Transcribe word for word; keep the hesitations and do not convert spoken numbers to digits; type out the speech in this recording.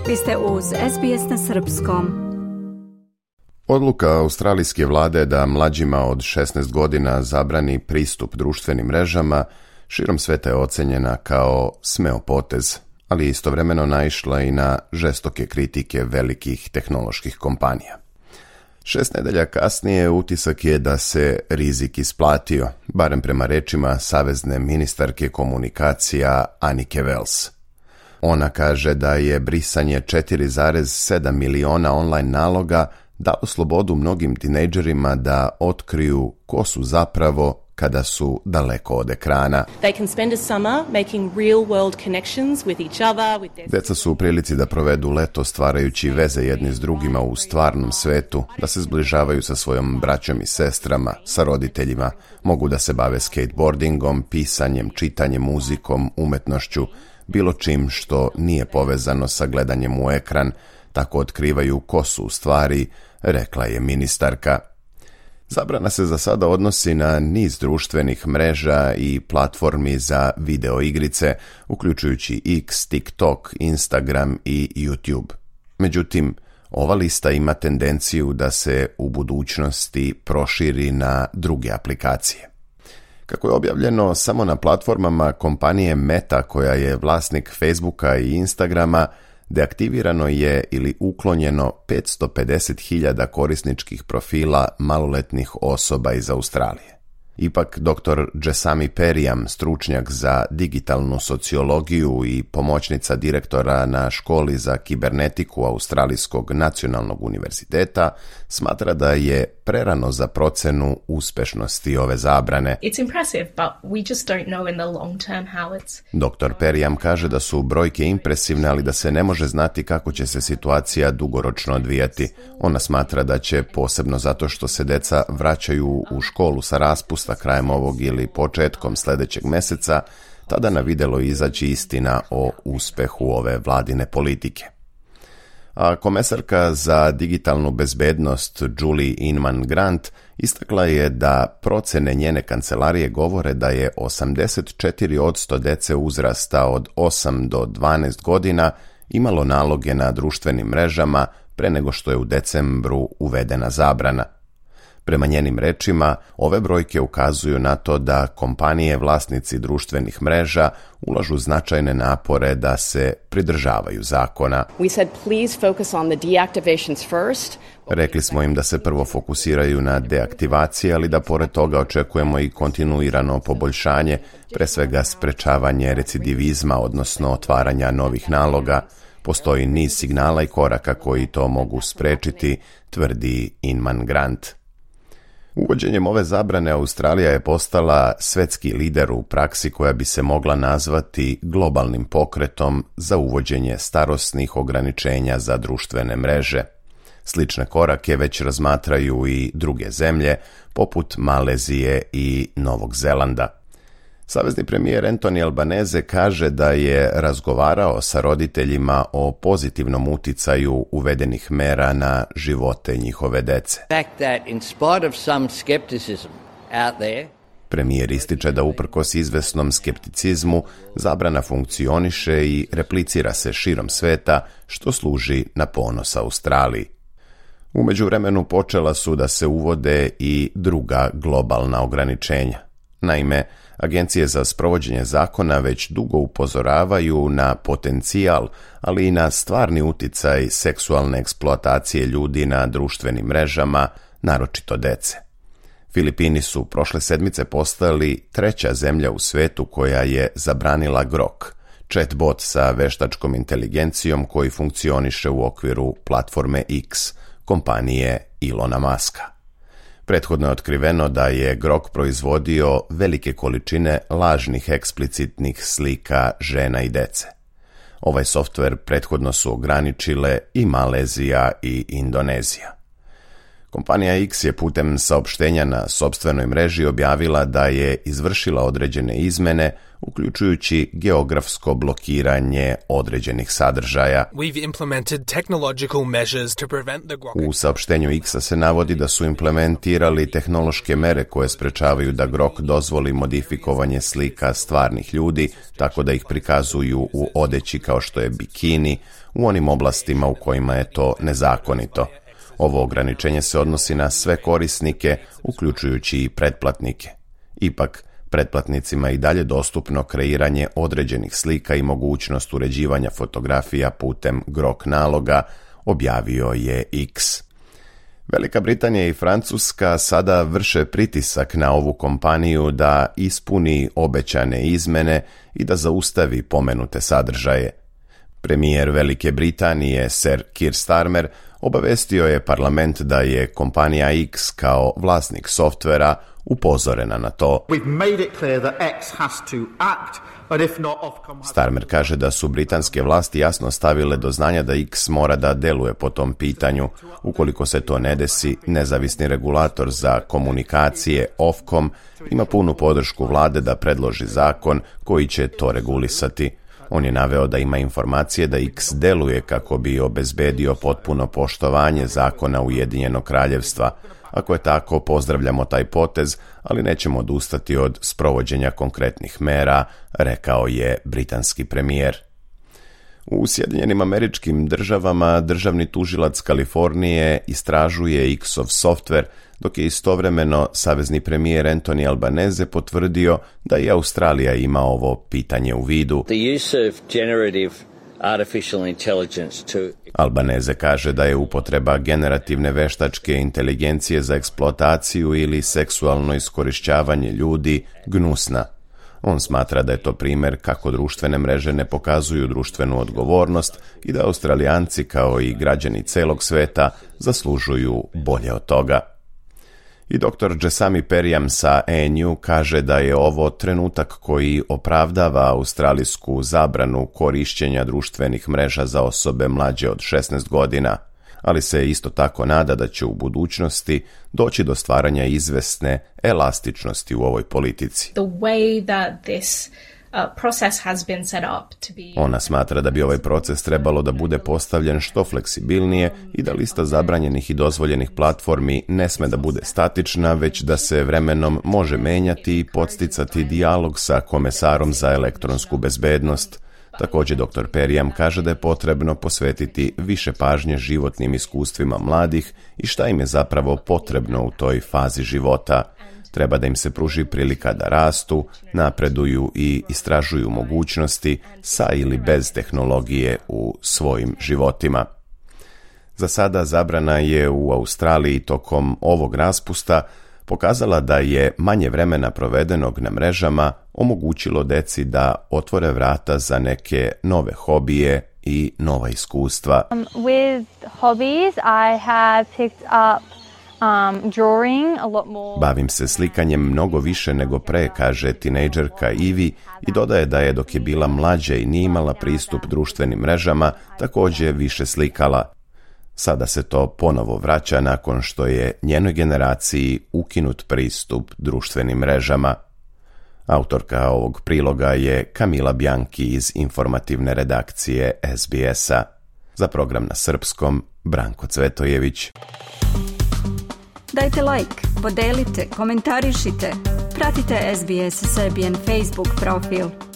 Vi ste uz S B S na srpskom. Odluka australijske vlade da mlađima od šesnaest godina zabrani pristup društvenim mrežama širom sveta je ocenjena kao smeo potez, ali je istovremeno naišla i na žestoke kritike velikih tehnoloških kompanija. Šest nedelja kasnije utisak je da se rizik isplatio, barem prema rečima savezne ministarke komunikacija Annike Wells. Ona kaže da je brisanje četiri zarez sedam miliona online naloga dalo slobodu mnogim tinejdžerima da otkriju ko su zapravo kada su daleko od ekrana. Deca su u prilici da provedu leto stvarajući veze jedni s drugima u stvarnom svetu, da se zbližavaju sa svojom braćom i sestrama, sa roditeljima, mogu da se bave skateboardingom, pisanjem, čitanjem, muzikom, umetnošću, bilo čim što nije povezano sa gledanjem u ekran, tako otkrivaju ko su u stvari, rekla je ministarka. Zabrana se za sada odnosi na niz društvenih mreža i platformi za video igrice, uključujući X, TikTok, Instagram i YouTube. Međutim, ova lista ima tendenciju da se u budućnosti proširi na druge aplikacije. Kako je objavljeno samo na platformama kompanije Meta, koja je vlasnik Facebooka i Instagrama, deaktivirano je ili uklonjeno petsto pedeset hiljada korisničkih profila maloletnih osoba iz Australije. Ipak, doktor Jesami Periam, stručnjak za digitalnu sociologiju i pomoćnica direktora na školi za kibernetiku Australijskog nacionalnog univerziteta, smatra da je prerano za procenu uspešnosti ove zabrane. It's impressive, but we just don't know in the long term how it's... doktor Periam kaže da su brojke impresivne, ali da se ne može znati kako će se situacija dugoročno odvijati. Ona smatra da će, posebno zato što se deca vraćaju u školu sa raspusta krajem ovog ili početkom sljedećeg meseca, tada na videlo izaći istina o uspehu ove vladine politike. A komesarka za digitalnu bezbednost Julie Inman Grant istakla je da procene njene kancelarije govore da je osamdeset četiri posto dece uzrasta od osam do dvanaest godina imalo naloge na društvenim mrežama pre nego što je u decembru uvedena zabrana. Prema njenim rečima, ove brojke ukazuju na to da kompanije vlasnici društvenih mreža ulažu značajne napore da se pridržavaju zakona. We said, please focus on the deactivations first. Rekli smo im da se prvo fokusiraju na deaktivacije, ali da pored toga očekujemo i kontinuirano poboljšanje, pre svega sprečavanje recidivizma, odnosno otvaranja novih naloga. Postoji niz signala i koraka koji to mogu sprečiti, tvrdi Inman Grant. Uvođenjem ove zabrane Australija je postala svetski lider u praksi koja bi se mogla nazvati globalnim pokretom za uvođenje starosnih ograničenja za društvene mreže. Slične korake već razmatraju i druge zemlje, poput Malezije i Novog Zelanda. Savezni premijer Anthony Albanese kaže da je razgovarao sa roditeljima o pozitivnom uticaju uvedenih mera na živote njihove dece. Premijer ističe da uprkos izvesnom skepticizmu zabrana funkcioniše i replicira se širom sveta, što služi na ponos Australiji. U međuvremenu počela su da se uvode i druga globalna ograničenja. Naime, agencije za sprovođenje zakona već dugo upozoravaju na potencijal, ali i na stvarni uticaj seksualne eksploatacije ljudi na društvenim mrežama, naročito dece. Filipini su prošle sedmice postali treća zemlja u svetu koja je zabranila Grok, chatbot sa veštačkom inteligencijom koji funkcioniše u okviru platforme X, kompanije Ilona Muska. Prethodno je otkriveno da je Grok proizvodio velike količine lažnih eksplicitnih slika žena i dece. Ovaj softver prethodno su ograničile i Malezija i Indonezija. Kompanija X je putem saopštenja na sopstvenoj mreži objavila da je izvršila određene izmene, uključujući geografsko blokiranje određenih sadržaja. U saopštenju X-a se navodi da su implementirali tehnološke mere koje sprečavaju da Grok dozvoli modifikovanje slika stvarnih ljudi, tako da ih prikazuju u odeći kao što je bikini, u onim oblastima u kojima je to nezakonito. Ovo ograničenje se odnosi na sve korisnike, uključujući i pretplatnike. Ipak, pretplatnicima je i dalje dostupno kreiranje određenih slika i mogućnost uređivanja fotografija putem grok naloga, objavio je X. Velika Britanija i Francuska sada vrše pritisak na ovu kompaniju da ispuni obećane izmene i da zaustavi pomenute sadržaje. Premijer Velike Britanije, Sir Keir Starmer, obavestio je parlament da je kompanija X kao vlasnik softvera upozorena na to. Starmer kaže da su britanske vlasti jasno stavile do znanja da X mora da deluje po tom pitanju. Ukoliko se to ne desi, nezavisni regulator za komunikacije Ofcom ima punu podršku vlade da predloži zakon koji će to regulisati. On je naveo da ima informacije da X deluje kako bi obezbedio potpuno poštovanje zakona Ujedinjenog kraljevstva. Ako je tako, pozdravljamo taj potez, ali nećemo odustati od sprovođenja konkretnih mera, rekao je britanski premijer. U Sjedinjenim Američkim Državama državni tužilac Kalifornije istražuje X-ov softver, dok je istovremeno savezni premijer Anthony Albanese potvrdio da i Australija ima ovo pitanje u vidu. Albanese kaže da je upotreba generativne veštačke inteligencije za eksploataciju ili seksualno iskorišćavanje ljudi gnusna. On smatra da je to primjer kako društvene mreže ne pokazuju društvenu odgovornost i da Australijanci kao i građani celog sveta zaslužuju bolje od toga. I doktor Jesami Periam sa A N U kaže da je ovo trenutak koji opravdava australijsku zabranu korišćenja društvenih mreža za osobe mlađe od šesnaest godina, ali se isto tako nada da će u budućnosti doći do stvaranja izvesne elastičnosti u ovoj politici. The way that this Uh, process has been set up to be... Ona smatra da bi ovaj proces trebalo da bude postavljen što fleksibilnije i da lista zabranjenih i dozvoljenih platformi ne sme da bude statična, već da se vremenom može menjati i podsticati dijalog sa komesarom za elektronsku bezbednost. Također doktor Periam kaže da je potrebno posvetiti više pažnje životnim iskustvima mladih i šta im je zapravo potrebno u toj fazi života. Treba da im se pruži prilika da rastu, napreduju i istražuju mogućnosti sa ili bez tehnologije u svojim životima. Za sada zabrana je u Australiji tokom ovog raspusta pokazala da je manje vremena provedenog na mrežama omogućilo deci da otvore vrata za neke nove hobije i nova iskustva. Um, with hobbies, I have picked up Um, drawing, a lot more... Bavim se slikanjem mnogo više nego pre, kaže tinejdžerka Ivy i dodaje da je dok je bila mlađa i nije imala pristup društvenim mrežama, također više slikala. Sada se to ponovo vraća nakon što je njenoj generaciji ukinut pristup društvenim mrežama. Autorka ovog priloga je Kamila Bjanki iz informativne redakcije S B S-a. Za program na srpskom, Branko Cvetojević. Dajte like, podelite, komentarišite, pratite S B S Serbian Facebook profil.